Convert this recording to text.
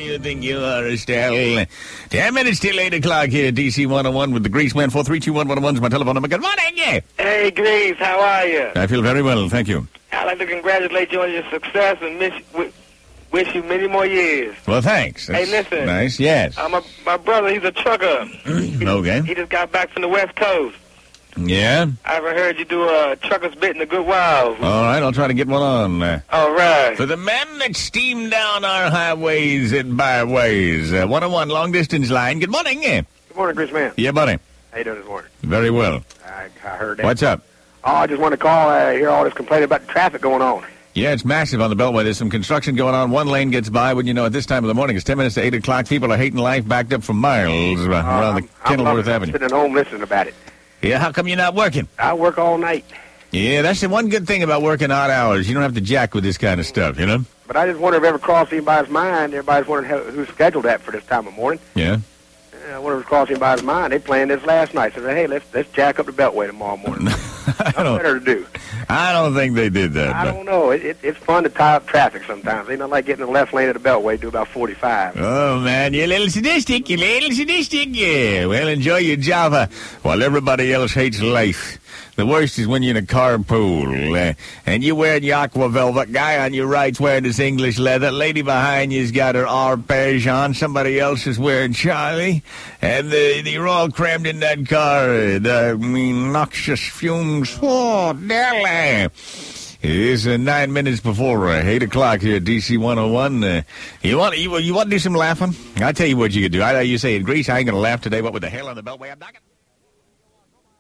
you think you are, Estelle? 10 minutes till 8 o'clock here at DC 101 with the Grease Man. 4321101 is my telephone number. Good morning. Hey, Grease, how are you? I feel very well, thank you. I'd like to congratulate you on your success and wish you many more years. Well, thanks. Hey, listen. Nice, yes. My brother, he's a trucker. Okay. He just got back from the West Coast. Yeah? I ever heard you do a trucker's bit in the Good Wild. All right, I'll try to get one on. All right. For the men that steam down our highways and byways, 101 long-distance line. Good morning. Good morning, Chris Man. Yeah, buddy. How you doing this morning? Very well. I heard that. What's up? Oh, I just want to call, hear all this complaining about the traffic going on. Yeah, it's massive on the Beltway. There's some construction going on. One lane gets by when you know at this time of the morning. It's 10 minutes to 8 o'clock. People are hating life, backed up for miles around the Kenilworth Avenue. I'm sitting at home listening about it. Yeah, how come you're not working? I work all night. Yeah, that's the one good thing about working odd hours. You don't have to jack with this kind of stuff, you know? But I just wonder if it ever crossed anybody's mind. Everybody's wondering who scheduled that for this time of morning. Yeah. I wonder if it crossed anybody's mind. They planned this last night. So, hey, let's jack up the Beltway tomorrow morning. Nothing better to do. I don't think they did that. I don't know. It's fun to tie up traffic sometimes. Ain't nothing like getting in the left lane of the Beltway, do about 45. Oh, man, you're a little sadistic. Yeah, well, enjoy your Java while everybody else hates life. The worst is when you're in a carpool, and you're wearing your aqua velvet, guy on your right's wearing this English leather, lady behind you's got her arpege on, somebody else is wearing Charlie, and you're all crammed in that car, the noxious fumes, oh, Nelly. It is 9 minutes before 8 o'clock here at DC 101. You want to do some laughing? I'll tell you what you could do. You say, Grease, I ain't going to laugh today, but with the hell on the Beltway, I'm not going to...